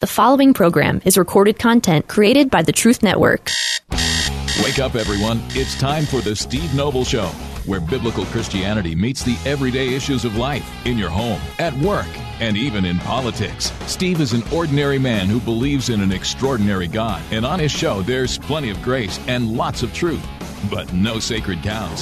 The following program is recorded content created by the Truth Network. Wake up, everyone. It's time for the Steve Noble Show, where biblical Christianity meets the everyday issues of life in your home, at work, and even in politics. Steve is an ordinary man who believes in an extraordinary God, and on his show, there's plenty of grace and lots of truth, but no sacred cows.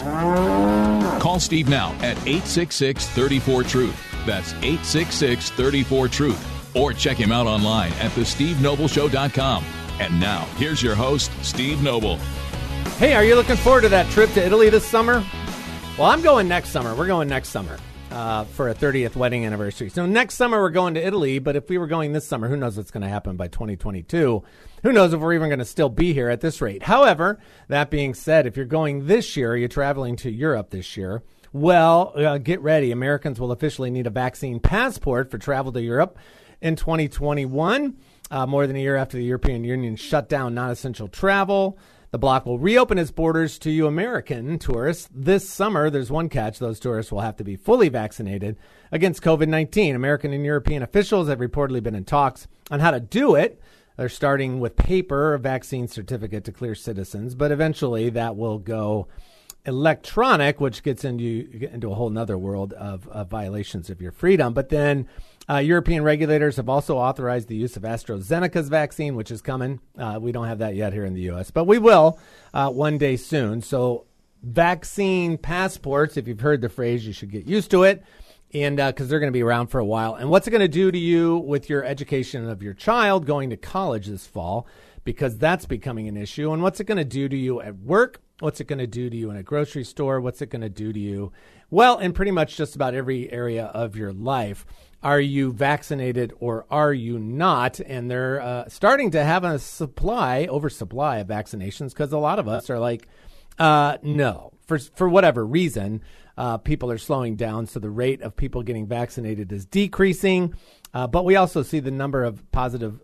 Call Steve now at 866-34-TRUTH. That's 866-34-TRUTH. Or check him out online at thestevenobleshow.com. And now, here's your host, Steve Noble. Hey, are you looking forward to that trip to Italy this summer? Well, I'm going next summer. We're going next summer for a 30th wedding anniversary. So next summer we're going to Italy, but if we were going this summer, who knows what's going to happen by 2022? Who knows if we're even going to still be here at this rate? However, that being said, if you're going this year, you're traveling to Europe this year, well, get ready. Americans will officially need a vaccine passport for travel to Europe in 2021, more than a year after the European Union shut down non-essential travel. The bloc will reopen its borders to you American tourists this summer. There's one catch. Those tourists will have to be fully vaccinated against COVID-19. American and European officials have reportedly been in talks on how to do it. They're starting with paper, a vaccine certificate to clear citizens, but eventually that will go electronic, which gets into a whole nother world of violations of your freedom. But then European regulators have also authorized the use of AstraZeneca's vaccine, which is coming. We don't have that yet here in the U.S., but we will one day soon. So vaccine passports, if you've heard the phrase, you should get used to it, and because they're going to be around for a while. And what's it going to do to you with your education of your child going to college this fall? Because that's becoming an issue. And what's it going to do to you at work? What's it going to do to you in a grocery store? What's it going to do to you? Well, in pretty much just about every area of your life. Are you vaccinated or are you not? And they're starting to have a oversupply of vaccinations because a lot of us are like, no. For whatever reason, people are slowing down. So the rate of people getting vaccinated is decreasing. But we also see the number of positive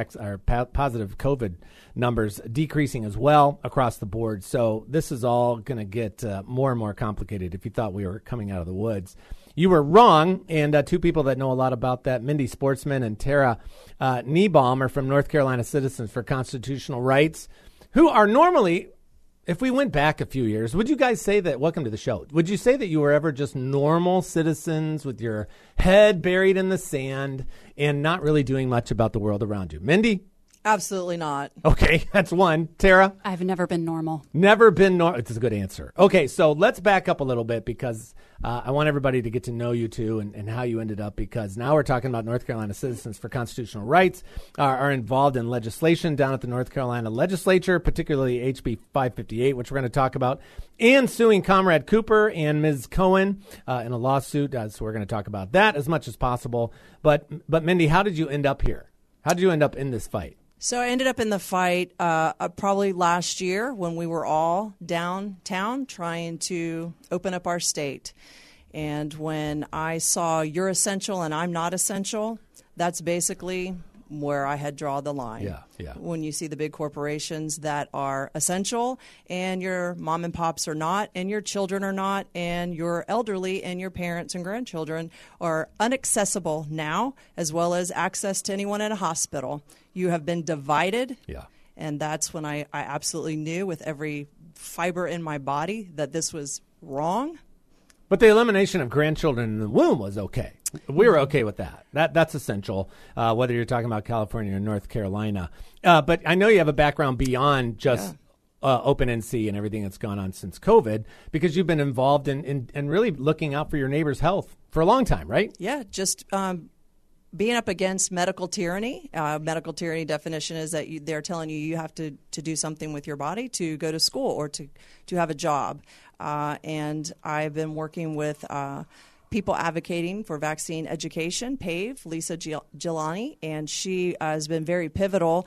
positive COVID numbers decreasing as well across the board. So this is all going to get more and more complicated if you thought we were coming out of the woods. You were wrong, and two people that know a lot about that, Mindy Sportsman and Tara Niebaum, are from North Carolina Citizens for Constitutional Rights, who are normally, if we went back a few years, would you guys say that, welcome to the show, would you say that you were ever just normal citizens with your head buried in the sand and not really doing much about the world around you? Mindy? Absolutely not. Okay, that's one. Tara? I've never been normal. Never been normal. It's a good answer. Okay, so let's back up a little bit because I want everybody to get to know you too and how you ended up, because now we're talking about North Carolina Citizens for Constitutional Rights are involved in legislation down at the North Carolina legislature, particularly HB 558, which we're going to talk about, and suing Comrade Cooper and Ms. Cohen in a lawsuit. So we're going to talk about that as much as possible. But Mindy, how did you end up here? How did you end up in this fight? So I ended up in the fight probably last year when we were all downtown trying to open up our state. And when I saw you're essential and I'm not essential, that's basically where I had drawn the line. Yeah. When you see the big corporations that are essential and your mom and pops are not, and your children are not, and your elderly and your parents and grandchildren are inaccessible now, as well as access to anyone in a hospital. You have been divided. Yeah. And that's when I absolutely knew with every fiber in my body that this was wrong. But the elimination of grandchildren in the womb was okay. We were okay with that. That's essential, whether you're talking about California or North Carolina. But I know you have a background beyond just Open NC and everything that's gone on since COVID, because you've been involved in really looking out for your neighbor's health for a long time, right? Yeah, just being up against medical tyranny. Medical tyranny definition is that they're telling you have to do something with your body to go to school or to have a job. And I've been working with people advocating for vaccine education, PAVE, Lisa Gilani, and she has been very pivotal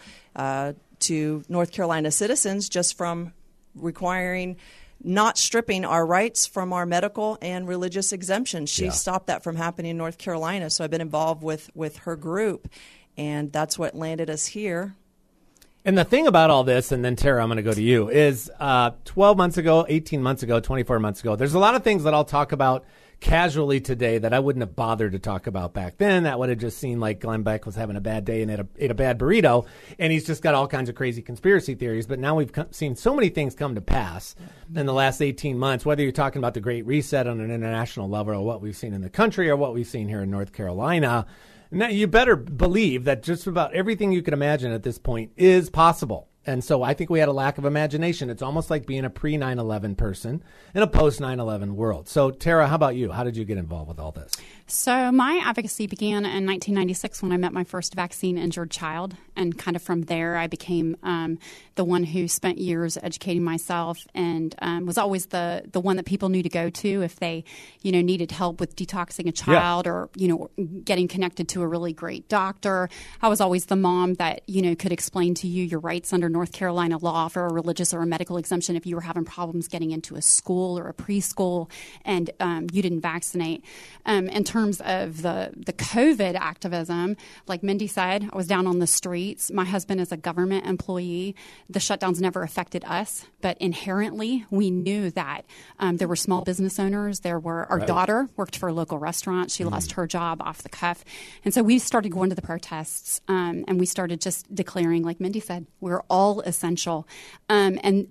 to North Carolina citizens just from requiring not stripping our rights from our medical and religious exemptions. She stopped that from happening in North Carolina. So I've been involved with her group, and that's what landed us here. And the thing about all this, and then Tara, I'm going to go to you, is 12 months ago, 18 months ago, 24 months ago, there's a lot of things that I'll talk about casually today that I wouldn't have bothered to talk about back then. That would have just seemed like Glenn Beck was having a bad day and ate a bad burrito, and he's just got all kinds of crazy conspiracy theories. But now we've seen so many things come to pass in the last 18 months, whether you're talking about the Great Reset on an international level or what we've seen in the country or what we've seen here in North Carolina. Now, you better believe that just about everything you can imagine at this point is possible. And so I think we had a lack of imagination. It's almost like being a pre-9/11 person in a post-9/11 world. So, Tara, how about you? How did you get involved with all this? So my advocacy began in 1996 when I met my first vaccine-injured child. And kind of from there, I became the one who spent years educating myself and was always the one that people knew to go to if they, needed help with detoxing a child or, getting connected to a really great doctor. I was always the mom that, could explain to you your rights under North Carolina law for a religious or a medical exemption if you were having problems getting into a school or a preschool and you didn't vaccinate. In terms of the COVID activism, like Mindy said, I was down on the streets. My husband is a government employee. The shutdowns never affected us, but inherently we knew that there were small business owners. There were our daughter worked for a local restaurant. She lost her job off the cuff. And so we started going to the protests and we started just declaring, like Mindy said, we're all essential. And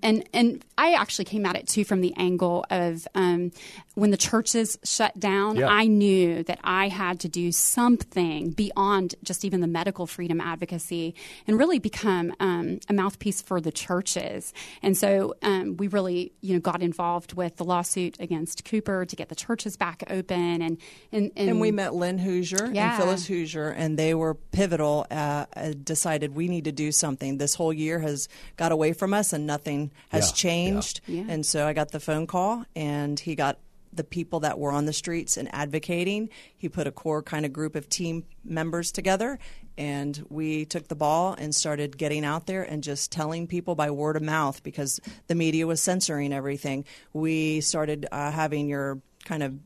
I actually came at it too from the angle of when the churches shut down, I knew that I had to do something beyond just even the medical freedom advocacy and really become a mouthpiece for the churches. And so we really, got involved with the lawsuit against Cooper to get the churches back open. And we met Lynn Hoosier and Phyllis Hoosier, and they were pivotal, decided we need to do something. This whole year has got away from us and nothing has changed. Yeah. And so I got the phone call, and he got the people that were on the streets and advocating. He put a core kind of group of team members together, and we took the ball and started getting out there and just telling people by word of mouth because the media was censoring everything. We started having your kind of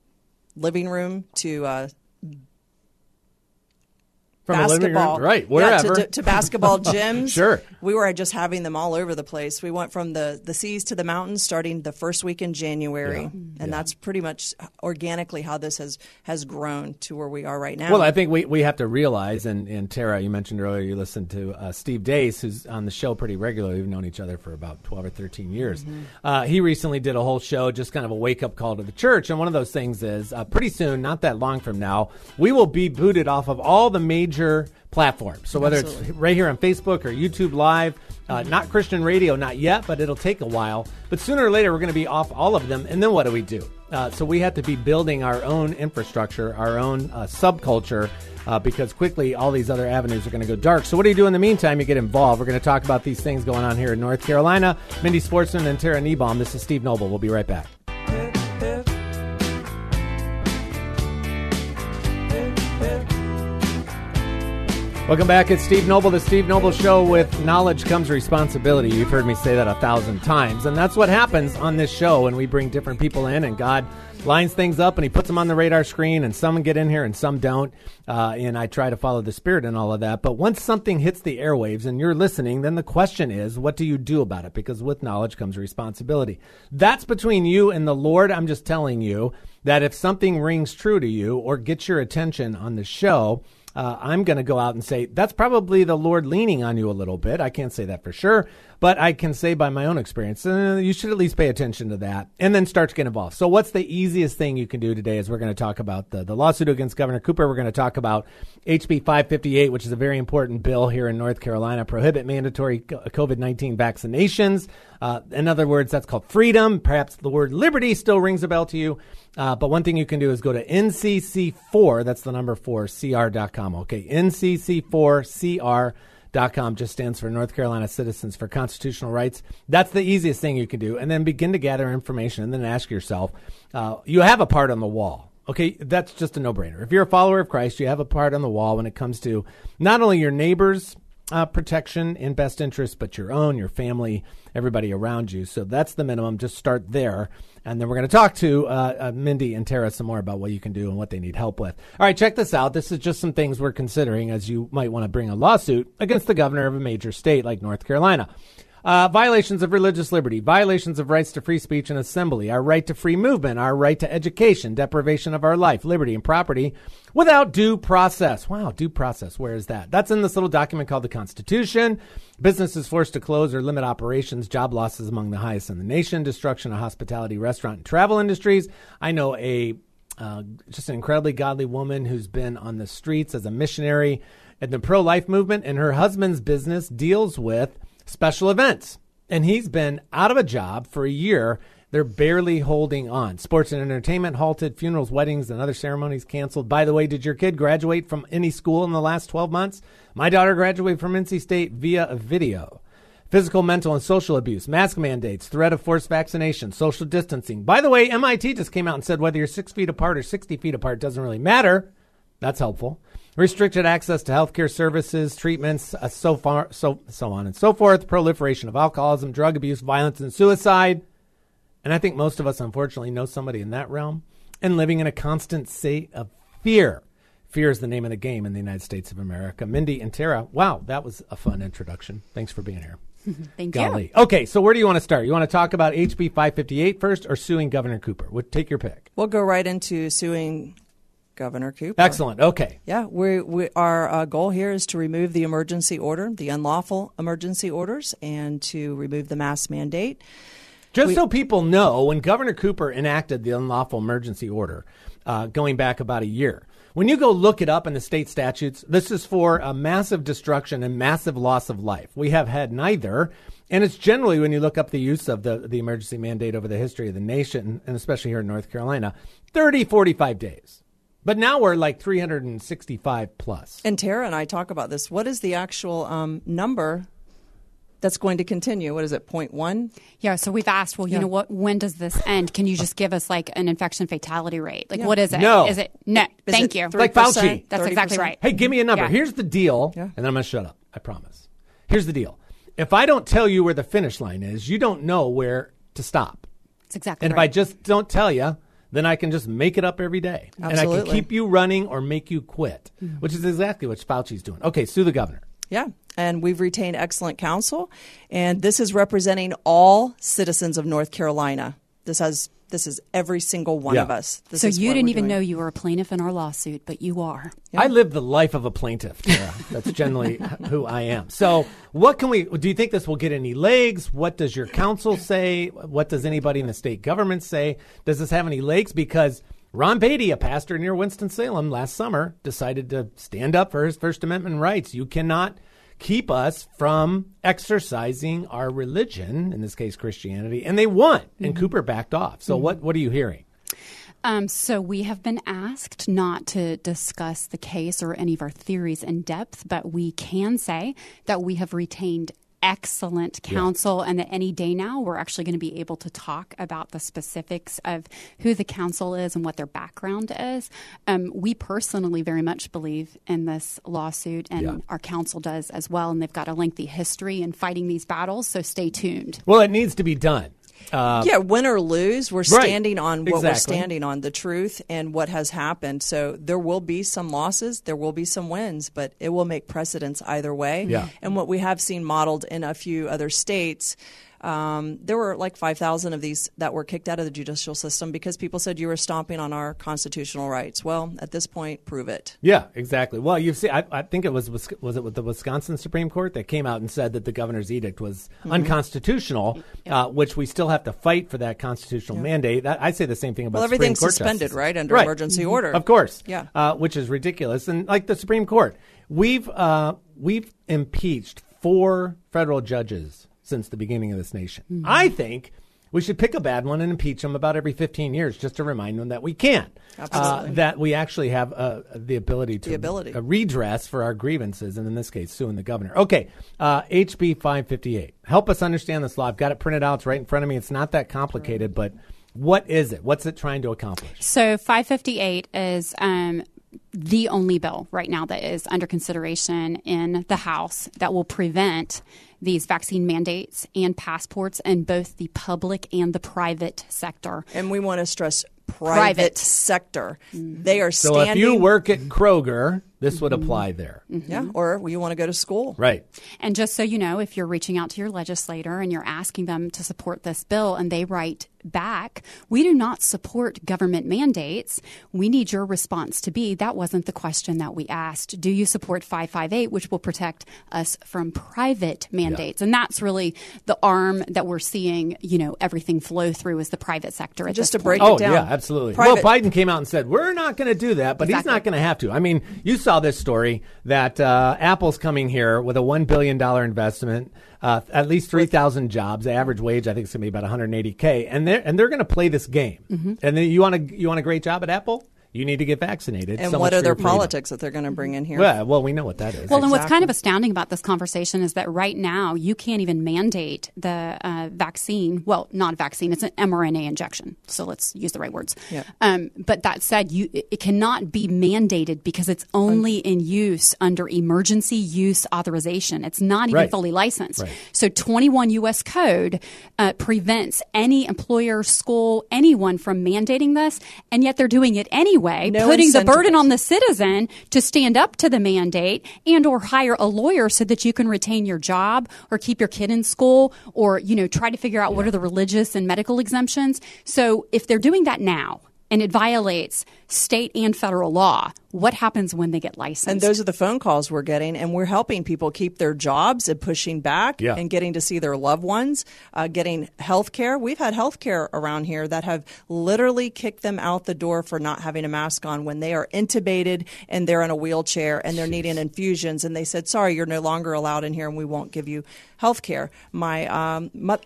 living room to from basketball, right? Wherever to basketball gyms. Sure, we were just having them all over the place. We went from the seas to the mountains, starting the first week in January, and that's pretty much organically how this has grown to where we are right now. Well, I think we have to realize, and Tara, you mentioned earlier, you listened to Steve Deace, who's on the show pretty regularly. We've known each other for about 12 or 13 years. He recently did a whole show, just kind of a wake up call to the church, and one of those things is pretty soon, not that long from now, we will be booted off of all the major platforms. So whether it's right here on Facebook or YouTube Live, not Christian radio, not yet, but it'll take a while. But sooner or later, we're going to be off all of them. And then what do? So we have to be building our own infrastructure, our own subculture, because quickly all these other avenues are going to go dark. So what do you do in the meantime? You get involved. We're going to talk about these things going on here in North Carolina. Mindy Sportsman and Tara Niebaum. This is Steve Noble. We'll be right back. Welcome back. It's Steve Noble, the Steve Noble Show. With knowledge comes responsibility. You've heard me say that 1,000 times. And that's what happens on this show when we bring different people in and God lines things up and he puts them on the radar screen and some get in here and some don't. And I try to follow the spirit and all of that. But once something hits the airwaves and you're listening, then the question is, what do you do about it? Because with knowledge comes responsibility. That's between you and the Lord. I'm just telling you that if something rings true to you or gets your attention on the show, I'm going to go out and say that's probably the Lord leaning on you a little bit. I can't say that for sure, but I can say by my own experience, you should at least pay attention to that and then start to get involved. So what's the easiest thing you can do today is we're going to talk about the lawsuit against Governor Cooper. We're going to talk about HB 558, which is a very important bill here in North Carolina, prohibit mandatory COVID-19 vaccinations. In other words, that's called freedom. Perhaps the word liberty still rings a bell to you. But one thing you can do is go to NCC4, that's the number 4, CR.com. Okay, NCC4CR.com just stands for North Carolina Citizens for Constitutional Rights. That's the easiest thing you can do. And then begin to gather information and then ask yourself, you have a part on the wall. Okay, that's just a no-brainer. If you're a follower of Christ, you have a part on the wall when it comes to not only your neighbors' protection in best interest, but your own, your family, everybody around you. So that's the minimum. Just start there. And then we're going to talk to Mindy and Tara some more about what you can do and what they need help with. All right, check this out. This is just some things we're considering as you might want to bring a lawsuit against the governor of a major state like North Carolina. Violations of religious liberty, violations of rights to free speech and assembly, our right to free movement, our right to education, deprivation of our life, liberty, and property without due process. Wow, due process. Where is that? That's in this little document called the Constitution. Businesses forced to close or limit operations, job losses among the highest in the nation, destruction of hospitality, restaurant, and travel industries. I know just an incredibly godly woman who's been on the streets as a missionary in the pro-life movement, and her husband's business deals with special events. And he's been out of a job for a year. They're barely holding on. Sports and entertainment halted, funerals, weddings, and other ceremonies canceled. By the way, did your kid graduate from any school in the last 12 months? My daughter graduated from NC State via a video. Physical, mental, and social abuse, mask mandates, threat of forced vaccination, social distancing. By the way, MIT just came out and said whether you're 6 feet apart or 60 feet apart doesn't really matter. That's helpful. Restricted access to healthcare services, treatments, so on and so forth. Proliferation of alcoholism, drug abuse, violence, and suicide. And I think most of us, unfortunately, know somebody in that realm. And living in a constant state of fear. Fear is the name of the game in the United States of America. Mindy and Tara, wow, that was a fun introduction. Thanks for being here. Thank Golly. you. Okay, so where do you want to start? You want to talk about HB 558 first or suing Governor Cooper? Take your pick. We'll go right into suing Governor Cooper. Excellent. Okay. Yeah, our goal here is to remove the emergency order, the unlawful emergency orders, and to remove the mask mandate. Just so people know, when Governor Cooper enacted the unlawful emergency order, going back about a year, when you go look it up in the state statutes, this is for a massive destruction and massive loss of life. We have had neither. And it's generally, when you look up the use of the emergency mandate over the history of the nation, and especially here in North Carolina, 30, 45 days. But now we're like 365 plus. And Tara and I talk about this. What is the actual number that's going to continue? What is it, 0.1? Yeah, so we've asked, well, you know what, when does this end? Can you just give us like an infection fatality rate? Like, what is it? No. Is it? No. Thank you. Like Fauci. That's 30%? exactly right. Hey, give me a number. Yeah. Here's the deal. Yeah. And then I'm going to shut up. I promise. Here's the deal. If I don't tell you where the finish line is, you don't know where to stop. That's exactly And right. if I just don't tell you, then I can just make it up every day. Absolutely. And I can keep you running or make you quit, which is exactly what Fauci's doing. Okay, sue the governor. Yeah, and we've retained excellent counsel, and this is representing all citizens of North Carolina. This is every single one of us. So you didn't even know you were a plaintiff in our lawsuit, but you are. Yeah. I live the life of a plaintiff, Tara. That's generally who I am. So do you think this will get any legs? What does your counsel say? What does anybody in the state government say? Does this have any legs? Because Ron Beatty, a pastor near Winston-Salem last summer, decided to stand up for his First Amendment rights. You cannot keep us from exercising our religion, in this case Christianity, and they won, and Cooper backed off. So what are you hearing? So we have been asked not to discuss the case or any of our theories in depth, but we can say that we have retained excellent counsel, and that any day now we're actually going to be able to talk about the specifics of who the counsel is and what their background is. We personally very much believe in this lawsuit, and our counsel does as well, and they've got a lengthy history in fighting these battles, so stay tuned. Well, it needs to be done. Win or lose, we're standing on what we're Exactly. standing on, the truth and what has happened. So there will be some losses, there will be some wins, but it will make precedents either way. Yeah. And what we have seen modeled in a few other states, there were like 5,000 of these that were kicked out of the judicial system because people said you were stomping on our constitutional rights. Well, at this point, prove it. Yeah, exactly. Well, you've seen, I think it was it with the Wisconsin Supreme Court that came out and said that the governor's edict was unconstitutional, which we still have to fight for that constitutional mandate. I say the same thing about everything's Supreme Court suspended, justices. right, under emergency order. Of course. Yeah. Which is ridiculous. And like the Supreme Court, we've impeached 4 federal judges since the beginning of this nation. I think we should pick a bad one and impeach them about every 15 years just to remind them that we can. Absolutely. That we actually have the ability to redress for our grievances, and in this case, suing the governor. Okay, HB 558. Help us understand this law. I've got it printed out. It's right in front of me. It's not that complicated, but what is it? What's it trying to accomplish? So 558 is the only bill right now that is under consideration in the House that will prevent these vaccine mandates and passports in both the public and the private sector. And we want to stress private sector. They are So standing. if you work at Kroger, this would apply there. Yeah, or you want to go to school. Right. And just so you know, if you're reaching out to your legislator and you're asking them to support this bill and they write back, we do not support government mandates, we need your response to be, that wasn't the question that we asked. Do you support 558, which will protect us from private mandates? Yeah. And that's really the arm that we're seeing, everything flow through is the private sector at Just this to break point. it down. Yeah, absolutely. Well, Biden came out and said, we're not going to do that, but he's not going to have to. I mean, you saw this story that Apple's coming here with a $1 billion investment, at least 3,000 jobs. The average wage, I think, is going to be about $180K. And they're going to play this game. Mm-hmm. And then you want a great job at Apple? You need to get vaccinated. And what are their politics that they're going to bring in here? Well, we know what that is. Well, and what's kind of astounding about this conversation is that right now you can't even mandate the vaccine. Well, not vaccine. It's an mRNA injection. So let's use the right words. Yeah. But that said, it cannot be mandated because it's only in use under emergency use authorization. It's not even fully licensed. Right. So 21 U.S. Code prevents any employer, school, anyone from mandating this, and yet they're doing it anyway. Putting the burden on the citizen to stand up to the mandate and or hire a lawyer so that you can retain your job or keep your kid in school or, try to figure out what are the religious and medical exemptions. So if they're doing that now and it violates state and federal law, what happens when they get licensed? And those are the phone calls we're getting, and we're helping people keep their jobs and pushing back and getting to see their loved ones, getting health care. We've had health care around here that have literally kicked them out the door for not having a mask on when they are intubated and they're in a wheelchair and they're needing infusions. And they said, sorry, you're no longer allowed in here and we won't give you health care. My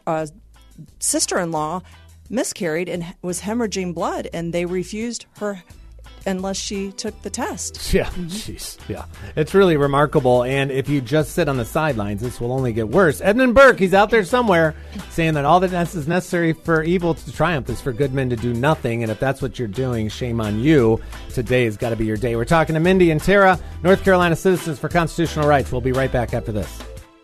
sister-in-law miscarried and was hemorrhaging blood, and they refused her unless she took the test. Yeah, jeez. Yeah. It's really remarkable. And if you just sit on the sidelines, this will only get worse. Edmund Burke, he's out there somewhere saying that all that is necessary for evil to triumph is for good men to do nothing. And if that's what you're doing, shame on you. Today has got to be your day. We're talking to Mindy and Tara, North Carolina Citizens for Constitutional Rights. We'll be right back after this.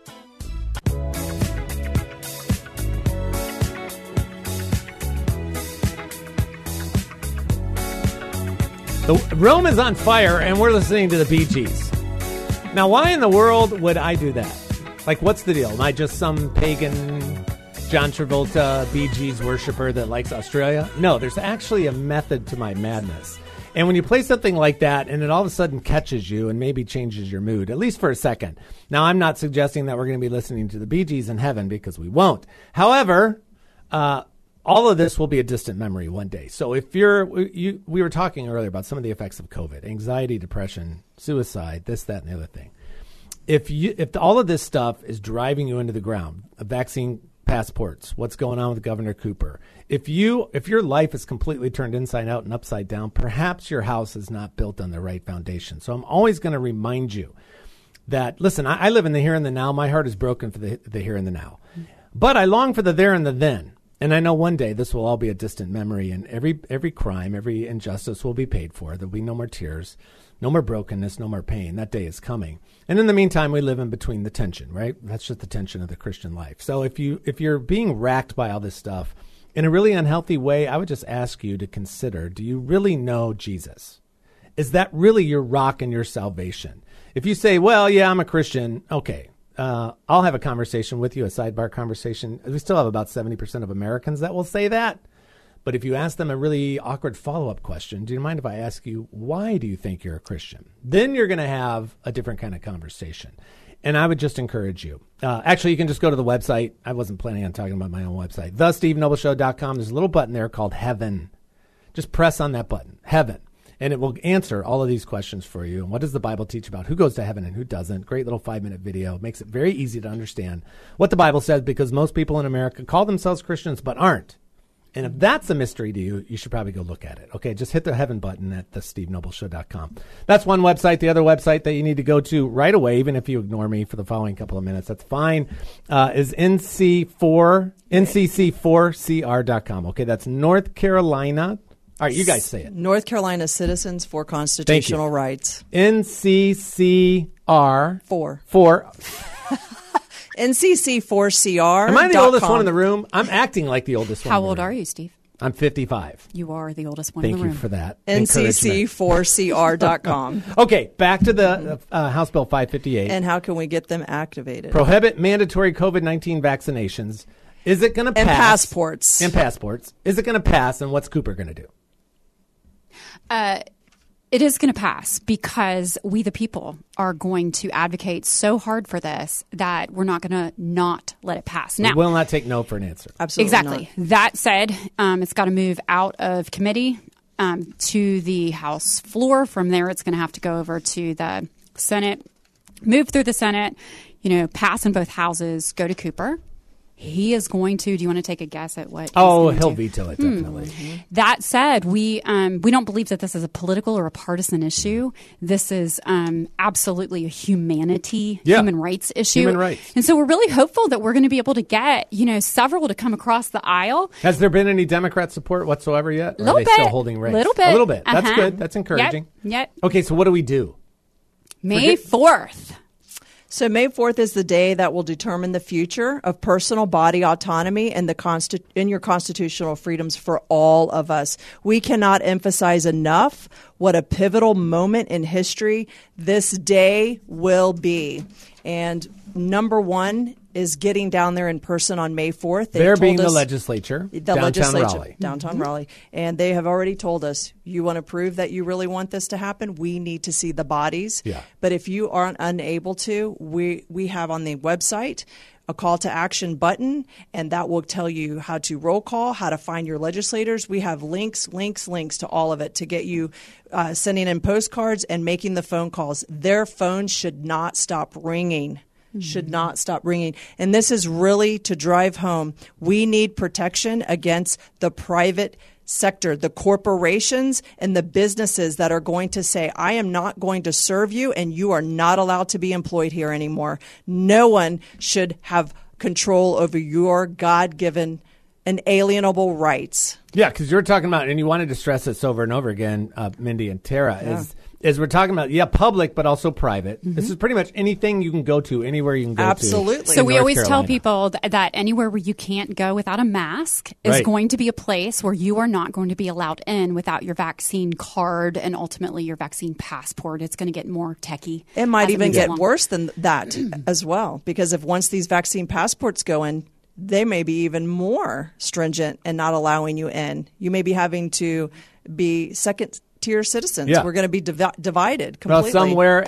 Rome is on fire, and we're listening to the Bee Gees. Now, why in the world would I do that? Like, what's the deal? Am I just some pagan John Travolta Bee Gees worshiper that likes Australia? No, there's actually a method to my madness. And when you play something like that, and it all of a sudden catches you and maybe changes your mood, at least for a second. Now, I'm not suggesting that we're going to be listening to the Bee Gees in heaven, because we won't. However, all of this will be a distant memory one day. So if we were talking earlier about some of the effects of COVID, anxiety, depression, suicide, this, that, and the other thing. If all of this stuff is driving you into the ground, vaccine passports, what's going on with Governor Cooper, if your life is completely turned inside out and upside down, perhaps your house is not built on the right foundation. So I'm always going to remind you that, listen, I live in the here and the now. My heart is broken for the here and the now. But I long for the there and the then. And I know one day this will all be a distant memory, and every crime, every injustice will be paid for. There'll be no more tears, no more brokenness, no more pain. That day is coming. And in the meantime, we live in between the tension, right? That's just the tension of the Christian life. So if you're being racked by all this stuff in a really unhealthy way, I would just ask you to consider, do you really know Jesus? Is that really your rock and your salvation? If you say, well, yeah, I'm a Christian, okay. I'll have a conversation with you, a sidebar conversation. We still have about 70% of Americans that will say that. But if you ask them a really awkward follow-up question, do you mind if I ask you, why do you think you're a Christian? Then you're going to have a different kind of conversation. And I would just encourage you. Actually, you can just go to the website. I wasn't planning on talking about my own website. TheSteveNobleShow.com. There's a little button there called Heaven. Just press on that button, Heaven. And it will answer all of these questions for you. And what does the Bible teach about who goes to heaven and who doesn't? Great little 5-minute video. Makes it very easy to understand what the Bible says, because most people in America call themselves Christians but aren't. And if that's a mystery to you, you should probably go look at it. Okay, just hit the heaven button at thestevenobleshow.com. That's one website. The other website that you need to go to right away, even if you ignore me for the following couple of minutes, that's fine, is ncc4cr.com. Okay, that's North Carolina. All right, you guys say it. North Carolina Citizens for Constitutional Rights. NCCR. 4. NCC4CR. Am I the oldest one in the room? I'm acting like the oldest one. How old are you, Steve? I'm 55. You are the oldest one Thank in the room. you for that. NCC4CR.com. Okay, back to the House Bill 558. And how can we get them activated? Prohibit mandatory COVID-19 vaccinations. Is it going to pass? And passports. And passports. Is it going to pass, and what's Cooper going to do? It is going to pass because we, the people, are going to advocate so hard for this that we're not going to not let it pass. Now, We will not take no for an answer. Absolutely exactly. not. That said, it's got to move out of committee to the House floor. From there, it's going to have to go over to the Senate, move through the Senate, pass in both houses, go to Cooper. He is going to. Do you want to take a guess at what? He'll veto it, definitely. That said, we don't believe that this is a political or a partisan issue. This is absolutely a human rights issue. Human rights. And so we're really hopeful that we're going to be able to get, several to come across the aisle. Has there been any Democrat support whatsoever yet? Or Little are they bit. still holding ranks? A little bit. That's Uh-huh. good. That's encouraging. Yep. Okay, so what do we do? May 4th. So May 4th is the day that will determine the future of personal body autonomy and in your constitutional freedoms for all of us. We cannot emphasize enough what a pivotal moment in history this day will be. And number one is getting down there in person on May 4th. They're being the legislature, downtown Raleigh. Downtown Raleigh. And they have already told us, you want to prove that you really want this to happen? We need to see the bodies. Yeah. But if you aren't unable to, we have on the website a call to action button, and that will tell you how to roll call, how to find your legislators. We have links to all of it to get you sending in postcards and making the phone calls. Their phones should not stop ringing. Should not stop ringing. And this is really to drive home. We need protection against the private sector, the corporations and the businesses that are going to say, I am not going to serve you and you are not allowed to be employed here anymore. No one should have control over your God-given inalienable rights. Yeah, because you're talking about, and you wanted to stress this over and over again, Mindy and Tara, is we're talking about, public, but also private. This is pretty much anything you can go to, anywhere you can go to. Absolutely. So we North always Carolina. tell people that anywhere where you can't go without a mask is Right. going to be a place where you are not going to be allowed in without your vaccine card and ultimately your vaccine passport. It's going to get more techie. It might as even moves get along. worse than that as well, because if once these vaccine passports go in, they may be even more stringent and not allowing you in. You may be having to be second-tier citizens. Yeah. We're going to be divided Well, completely. some wear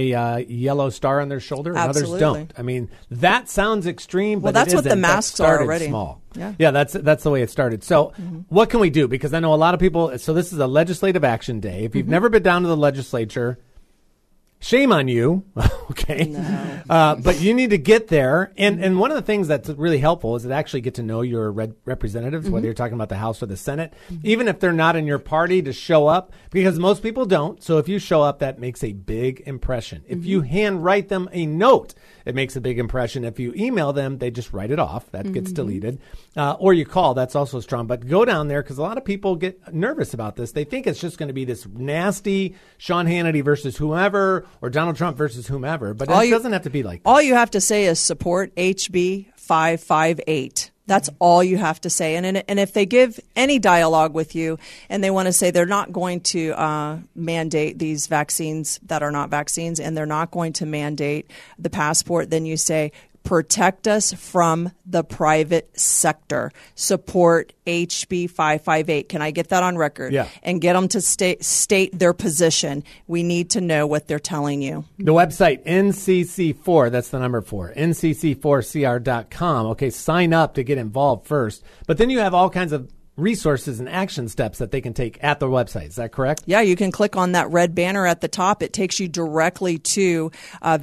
a yellow star on their shoulder, and Absolutely. others don't. I mean, that sounds extreme, Well, but that's it what the isn't. That masks are started already. Small. Yeah. That's the way it started. So, what can we do? Because I know a lot of people. So this is a legislative action day. If you've never been down to the legislature, shame on you. Okay. No. But you need to get there. And one of the things that's really helpful is to actually get to know your representatives, whether you're talking about the House or the Senate, even if they're not in your party, to show up, because most people don't. So if you show up, that makes a big impression. If you hand write them a note, it makes a big impression. If you email them, they just write it off. That gets deleted. Or you call. That's also strong. But go down there, because a lot of people get nervous about this. They think it's just going to be this nasty Sean Hannity versus whomever, or Donald Trump versus whomever. But it doesn't have to be like that. All you have to say is support HB 558. That's all you have to say. And if they give any dialogue with you and they want to say they're not going to mandate these vaccines that are not vaccines, and they're not going to mandate the passport, then you say, protect us from the private sector. Support HB 558. Can I get that on record? Yeah. And get them to state their position. We need to know what they're telling you. The website, NCC4, that's the number 4, NCC4CR.com. Okay, sign up to get involved first. But then you have all kinds of resources and action steps that they can take at the website. Is that correct? Yeah, you can click on that red banner at the top. It takes you directly to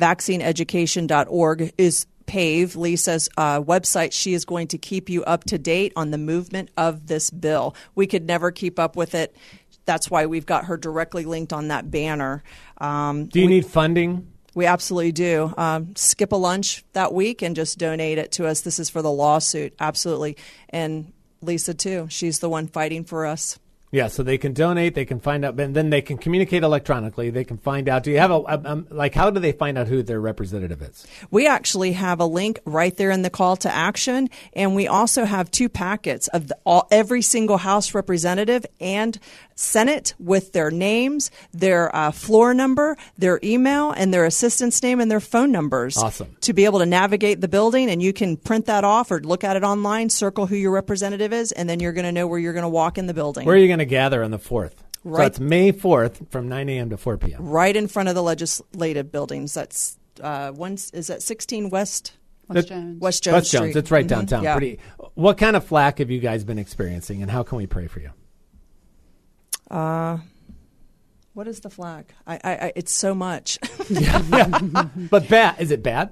vaccineeducation.org is PAVE, Lisa's website. She is going to keep you up to date on the movement of this bill. We could never keep up with it. That's why we've got her directly linked on that banner. Do you need funding? We absolutely do. Skip a lunch that week and just donate it to us. This is for the lawsuit. Absolutely. And Lisa, too. She's the one fighting for us. Yeah, so they can donate, they can find out, and then they can communicate electronically. They can find out. Do you have how do they find out who their representative is? We actually have a link right there in the call to action, and we also have 2 packets of every single House representative and Senate with their names, their floor number, their email, and their assistant's name and their phone numbers. Awesome. To be able to navigate the building, and you can print that off or look at it online, circle who your representative is, and then you're going to know where you're going to walk in the building. Where are you going to gather on the 4th? Right. So it's May 4th from 9 a.m. to 4 p.m. Right in front of the legislative buildings. That's is that 16 West Jones. West Jones West Street. Jones. It's right downtown. Yeah. What kind of flack have you guys been experiencing, and how can we pray for you? What is the flag? It's so much. But bad? Is it bad?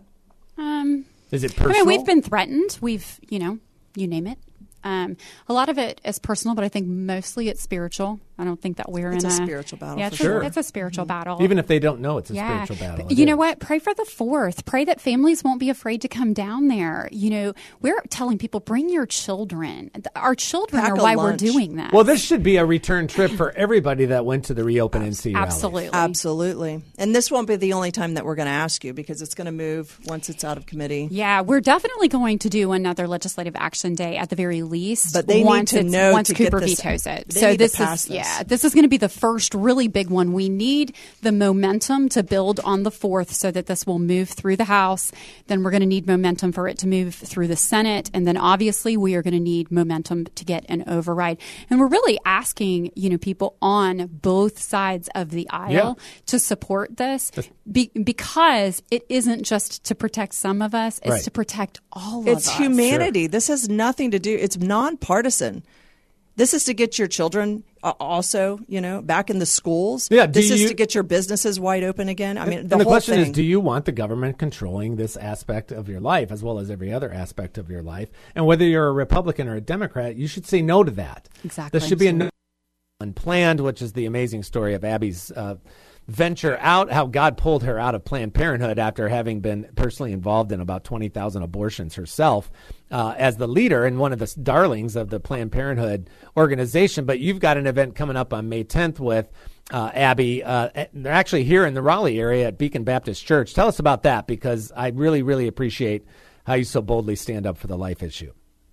Is it personal? I mean, we've been threatened. We've, you name it. A lot of it is personal, but I think mostly it's spiritual. I don't think that we're It's in a spiritual battle. Yeah, for sure. It's a spiritual battle. Even if they don't know it's a spiritual battle. You know what? Pray for the 4th. Pray that families won't be afraid to come down there. We're telling people, bring your children. Our children Pack are a why lunch. we're doing this. Well, this should be a return trip for everybody that went to the Reopen NC rallies. Absolutely. Absolutely. And this won't be the only time that we're going to ask you, because it's going to move once it's out of committee. Yeah, we're definitely going to do another legislative action day at the very least. But they need to know once to get Cooper this- vetoes it. they So need to this pass is this. this is going to be the first really big one. We need the momentum to build on the 4th so that this will move through the House. Then we're going to need momentum for it to move through the Senate, and then obviously we are going to need momentum to get an override. And we're really asking people on both sides of the aisle to support this because it isn't just to protect some of us; it's Right. to protect all of us. It's humanity. This has nothing to do. It's nonpartisan. This is to get your children also, back in the schools. Yeah, this is to get your businesses wide open again. I mean, And the the whole question thing. is, do you want the government controlling this aspect of your life as well as every other aspect of your life? And whether you're a Republican or a Democrat, you should say no to that. Exactly. There should be a no unplanned, which is the amazing story of Abby's venture out, how God pulled her out of Planned Parenthood after having been personally involved in about 20,000 abortions herself as the leader and one of the darlings of the Planned Parenthood organization. But you've got an event coming up on May 10th with Abby. They're actually here in the Raleigh area at Beacon Baptist Church. Tell us about that, because I really, really appreciate how you so boldly stand up for the life issue.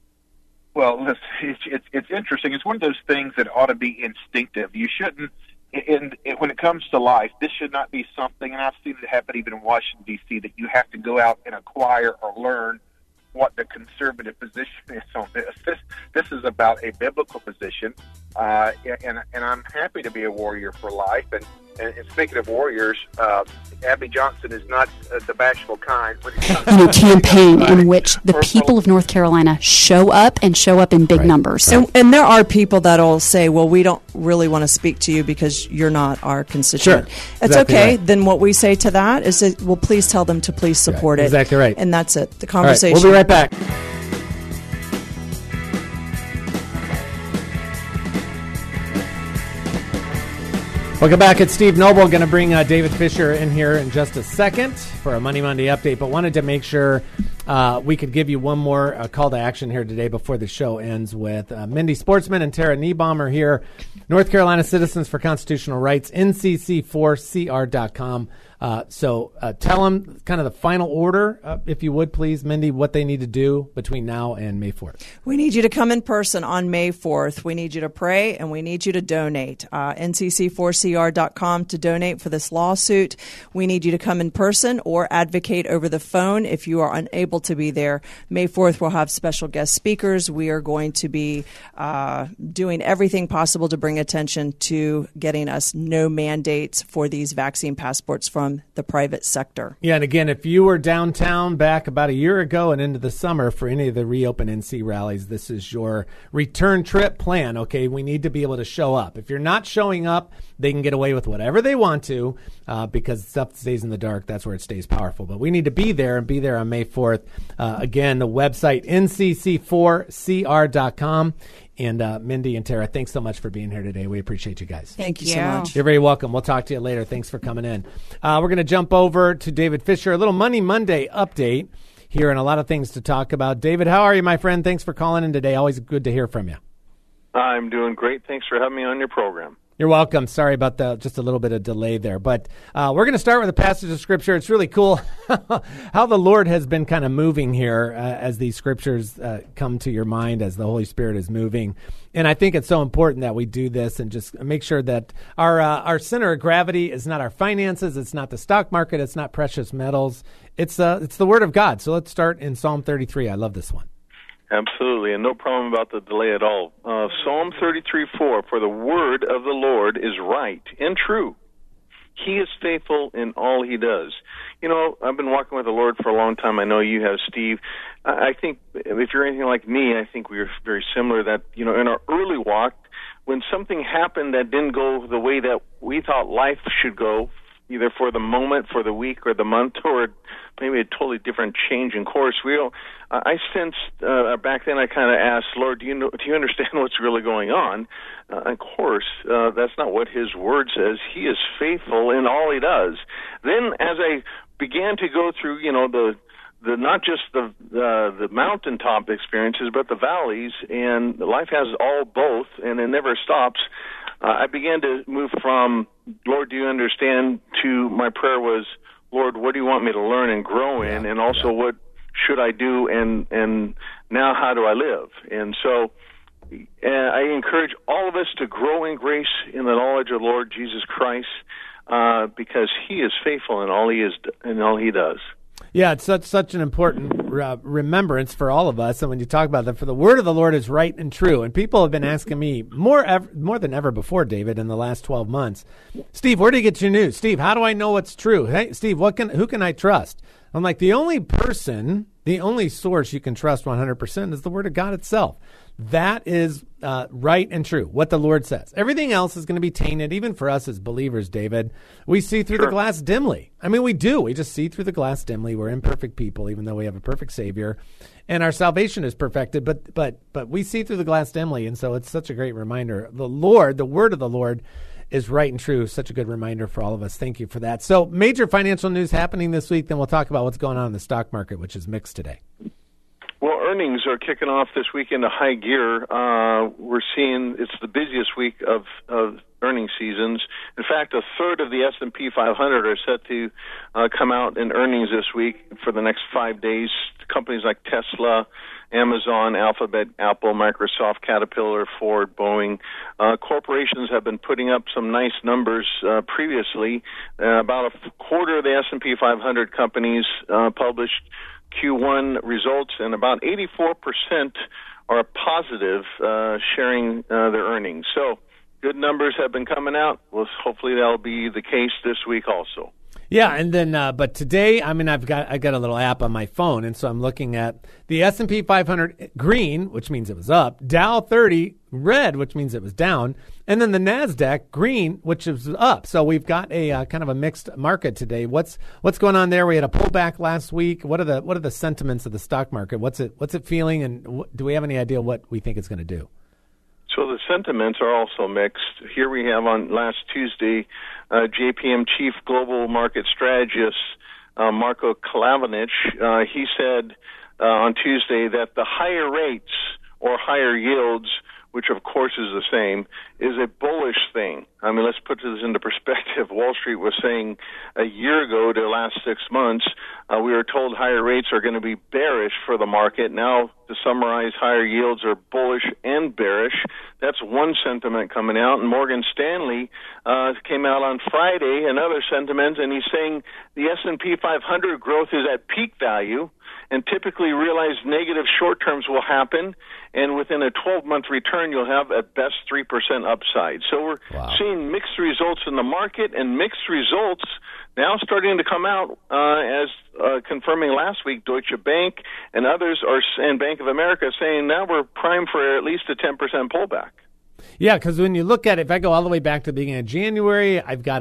Well, it's interesting. It's one of those things that ought to be instinctive. You shouldn't. When it comes to life, this should not be something, and I've seen it happen even in Washington, D.C., that you have to go out and acquire or learn what the conservative position is on this. This is about a biblical position, and I'm happy to be a warrior for life. And speaking of warriors, Abby Johnson is not the bashful kind. A campaign in which the people of North Carolina show up and show up in big numbers. And there are people that'll say, well, we don't really want to speak to you because you're not our constituent. Sure. It's Exactly okay. right. Then what we say to that is, that, well, please tell them to please support it. Exactly right. And that's it. The All right, conversation. we'll be right back. Welcome back. It's Steve Noble. Going to bring David Fisher in here in just a second for a Money Monday update, but wanted to make sure we could give you one more call to action here today before the show ends with Mindy Sportsman and Tara Niebaum are here. North Carolina Citizens for Constitutional Rights, ncc4cr.com. So tell them kind of the final order, if you would, please, Mindy, what they need to do between now and May 4th. We need you to come in person on May 4th. We need you to pray, and we need you to donate. ncc4cr.com to donate for this lawsuit. We need you to come in person or advocate over the phone if you are unable to be there. May 4th, we'll have special guest speakers. We are going to be doing everything possible to bring attention to getting us no mandates for these vaccine passports from the private sector. Yeah, and again, if you were downtown back about a year ago and into the summer for any of the Reopen NC rallies, this is your return trip plan, okay? We need to be able to show up. If you're not showing up, they can get away with whatever they want to because stuff stays in the dark. That's where it stays powerful. But we need to be there and be there on May 4th. Again, the website, ncc4cr.com. And Mindy and Tara, thanks so much for being here today. We appreciate you guys. Thank you so much. You're very welcome. We'll talk to you later. Thanks for coming in. We're going to jump over to David Fisher, a little Money Monday update here and a lot of things to talk about. David, how are you, my friend? Thanks for calling in today. Always good to hear from you. I'm doing great. Thanks for having me on your program. You're welcome. Sorry about just a little bit of delay there. But we're going to start with a passage of Scripture. It's really cool how the Lord has been kind of moving here as these Scriptures come to your mind, as the Holy Spirit is moving. And I think it's so important that we do this and just make sure that our center of gravity is not our finances. It's not the stock market. It's not precious metals. It's the Word of God. So let's start in Psalm 33. I love this one. Absolutely, and no problem about the delay at all. Psalm 33:4, for the word of the Lord is right and true. He is faithful in all he does. You know, I've been walking with the Lord for a long time. I know you have, Steve. I think if you're anything like me, I think we're very similar that, you know, in our early walk, when something happened that didn't go the way that we thought life should go, either for the moment, for the week, or the month, or maybe a totally different change in course. I sensed back then. I kind of asked, Lord, do you understand what's really going on? Of course, that's not what His Word says. He is faithful in all He does. Then, as I began to go through, you know, the not just the mountaintop experiences, but the valleys, and life has all both, and it never stops. I began to move from, Lord, do you understand, to my prayer was, Lord, what do you want me to learn and grow in, and also what should I do, and now how do I live? And so I encourage all of us to grow in grace in the knowledge of the Lord Jesus Christ, because He is faithful in all He does. Yeah, it's such an important remembrance for all of us. And when you talk about that, for the word of the Lord is right and true. And people have been asking me more than ever before, David, in the last 12 months, Steve, where do you get your news? Steve, how do I know what's true? Hey, Steve, who can I trust? I'm like, the only source you can trust 100% is the Word of God itself. That is right and true, what the Lord says. Everything else is going to be tainted, even for us as believers, David. We see through the glass dimly. I mean, we do. We just see through the glass dimly. We're imperfect people, even though we have a perfect Savior. And our salvation is perfected, but we see through the glass dimly. And so it's such a great reminder. The Lord, the Word of the Lord, is right and true. Such a good reminder for all of us. Thank you for that. So major financial news happening this week. Then we'll talk about what's going on in the stock market, which is mixed today. Well, earnings are kicking off this week into high gear. We're seeing it's the busiest week of earnings seasons. In fact, a third of the S&P 500 are set to come out in earnings this week for the next 5 days. Companies like Tesla, Amazon, Alphabet, Apple, Microsoft, Caterpillar, Ford, Boeing. Corporations have been putting up some nice numbers previously. About a quarter of the S&P 500 companies published Q1 results, and about 84% are positive, sharing their earnings. So good numbers have been coming out. Well, hopefully that'll be the case this week also. Yeah, and then but today, I mean, I got a little app on my phone, and so I'm looking at the S&P 500 green, which means it was up, Dow 30 red, which means it was down, and then the NASDAQ green, which is up. So we've got a kind of a mixed market today. What's going on there? We had a pullback last week. What are the sentiments of the stock market? What's it feeling, and do we have any idea what we think it's going to do? So the sentiments are also mixed. Here we have on last Tuesday, JPM Chief Global Market Strategist Marko Kalavanich. He said on Tuesday that the higher rates or higher yields, which of course is the same, is a bullish thing. I mean, let's put this into perspective. Wall Street was saying a year ago to the last 6 months, we were told higher rates are going to be bearish for the market. Now, to summarize, higher yields are bullish and bearish. That's one sentiment coming out. And Morgan Stanley came out on Friday, another sentiment, and he's saying the S&P 500 growth is at peak value, and typically realized negative short terms will happen, and within a 12-month return, you'll have at best 3% upside. So we're seeing mixed results in the market, and mixed results now starting to come out as confirming last week, Deutsche Bank and others and Bank of America saying now we're primed for at least a 10% pullback. Yeah, because when you look at it, if I go all the way back to the beginning of January, I've got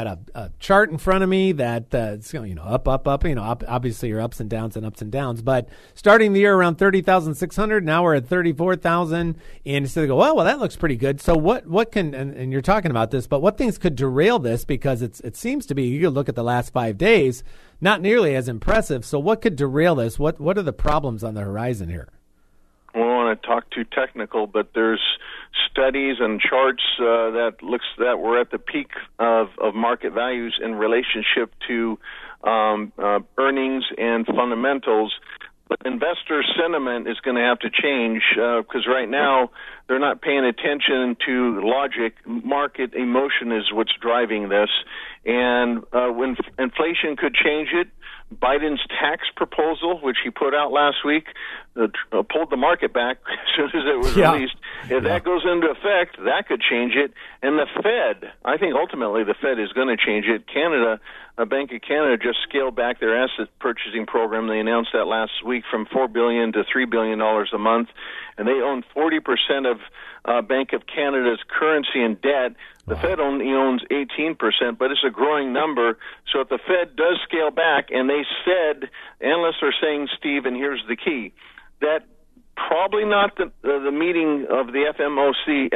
a chart in front of me that it's up. Obviously your ups and downs. But starting the year around 30,600, now we're at 34,000, and so they go, well, that looks pretty good. So what can and you're talking about this, but what things could derail this? Because it seems to be, you look at the last 5 days, not nearly as impressive. So what could derail this? What are the problems on the horizon here? I don't want to talk too technical, but there's studies and charts that we're at the peak of market values in relationship to earnings and fundamentals. But investor sentiment is going to have to change because right now they're not paying attention to logic. Market emotion is what's driving this. And when inflation could change it, Biden's tax proposal, which he put out last week, pulled the market back as soon as it was released. If that goes into effect, that could change it. And the Fed, I think ultimately the Fed is going to change it. Bank of Canada just scaled back their asset purchasing program. They announced that last week from $4 billion to $3 billion a month. And they own 40% of Bank of Canada's currency and debt. The Fed only owns 18%, but it's a growing number. So if the Fed does scale back, and they said, analysts are saying, Steve, and here's the key, that probably not the meeting of the FOMC,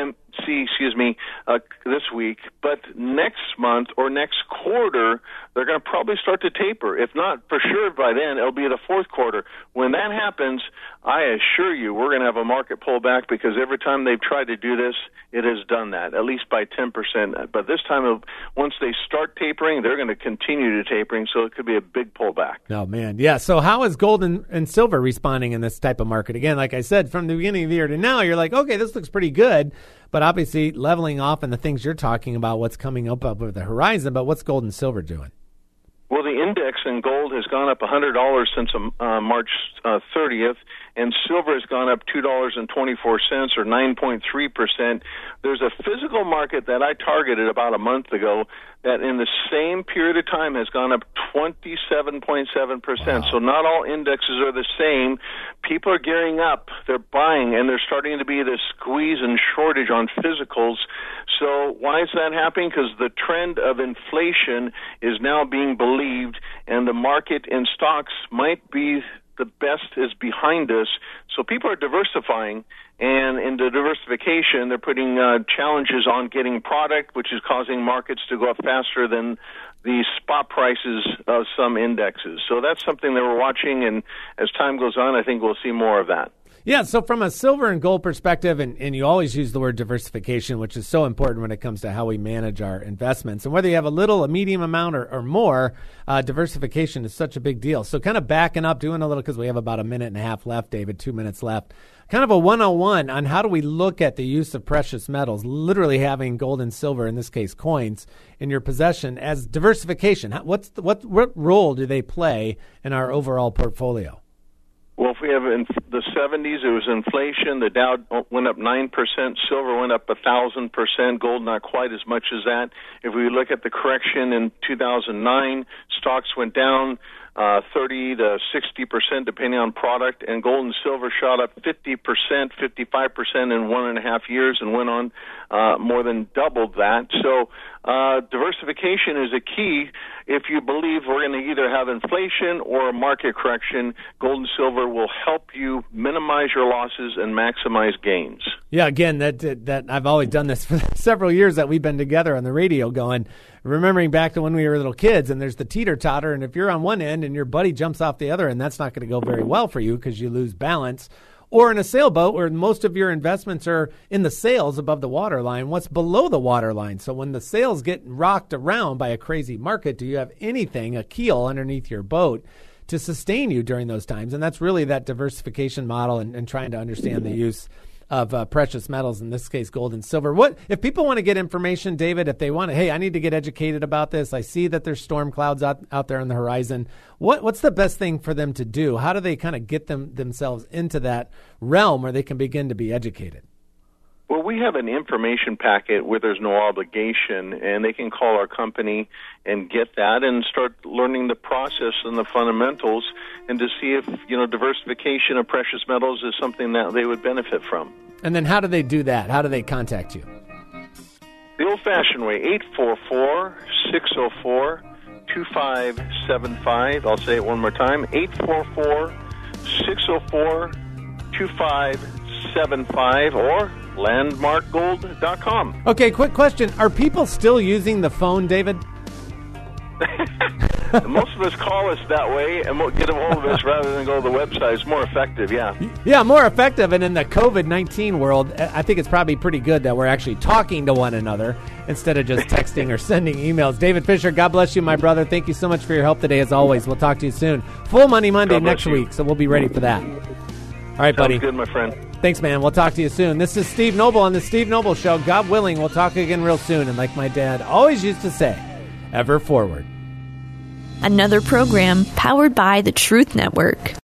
this week, but next month or next quarter, they're going to probably start to taper. If not for sure by then, it'll be the fourth quarter. When that happens, I assure you we're going to have a market pullback because every time they've tried to do this, it has done that, at least by 10%. But this time, once they start tapering, they're going to continue to tapering, so it could be a big pullback. Oh, man. Yeah, so how is gold and silver responding in this type of market? Again, like I said, from the beginning of the year to now, you're like, okay, this looks pretty good. But obviously leveling off and the things you're talking about, what's coming up over the horizon, but what's gold and silver doing? Well, the index in gold has gone up $100 since March 30th, and silver has gone up $2.24 or 9.3%. There's a physical market that I targeted about a month ago that in the same period of time has gone up 27.7%. Wow. So not all indexes are the same. People are gearing up. They're buying, and there's starting to be this squeeze and shortage on physicals. So why is that happening? Because the trend of inflation is now being believed, and the market in stocks might be the best is behind us. So people are diversifying, and in the diversification, they're putting challenges on getting product, which is causing markets to go up faster than the spot prices of some indexes. So that's something that we're watching, and as time goes on, I think we'll see more of that. Yeah, so from a silver and gold perspective, and you always use the word diversification, which is so important when it comes to how we manage our investments. And whether you have a little, a medium amount, or more, diversification is such a big deal. So kind of backing up, doing a little, because we have about a minute and a half left, David, 2 minutes left. Kind of a 101 on how do we look at the use of precious metals, literally having gold and silver, in this case coins, in your possession as diversification. What role do they play in our overall portfolio? Well, if we have in the 70s, it was inflation. The Dow went up 9%. Silver went up 1,000%. Gold not quite as much as that. If we look at the correction in 2009, stocks went down 30 to 60%, depending on product, and gold and silver shot up 50%, 55% in 1.5 years, and went on more than doubled that. So diversification is a key. If you believe we're going to either have inflation or a market correction, gold and silver will help you minimize your losses and maximize gains. Yeah, again, that I've always done this for several years that we've been together on the radio going, remembering back to when we were little kids, and there's the teeter-totter, and if you're on one end and your buddy jumps off the other end, that's not going to go very well for you because you lose balance. Or in a sailboat where most of your investments are in the sails above the waterline, what's below the waterline? So when the sails get rocked around by a crazy market, do you have anything, a keel underneath your boat, to sustain you during those times? And that's really that diversification model and trying to understand the use of precious metals, in this case, gold and silver. What if people want to get information, David, if they want to, hey, I need to get educated about this. I see that there's storm clouds out there on the horizon. What's the best thing for them to do? How do they kind of get themselves into that realm where they can begin to be educated? Well, we have an information packet where there's no obligation, and they can call our company and get that and start learning the process and the fundamentals, and to see if, diversification of precious metals is something that they would benefit from. And then how do they do that? How do they contact you? The old-fashioned way, 844-604-2575. I'll say it one more time, 844-604-2575, or landmarkgold.com. Okay, quick question. Are people still using the phone, David? Most of us call us that way, and we'll get a hold of us rather than go to the website. It's more effective, yeah. Yeah, more effective. And in the COVID-19 world, I think it's probably pretty good that we're actually talking to one another instead of just texting or sending emails. David Fisher, God bless you, my brother. Thank you so much for your help today, as always. We'll talk to you soon. Full Money Monday next week, so we'll be ready for that. All right, buddy. Sounds good, my friend. Thanks, man. We'll talk to you soon. This is Steve Noble on The Steve Noble Show. God willing, we'll talk again real soon. And like my dad always used to say, ever forward. Another program powered by the Truth Network.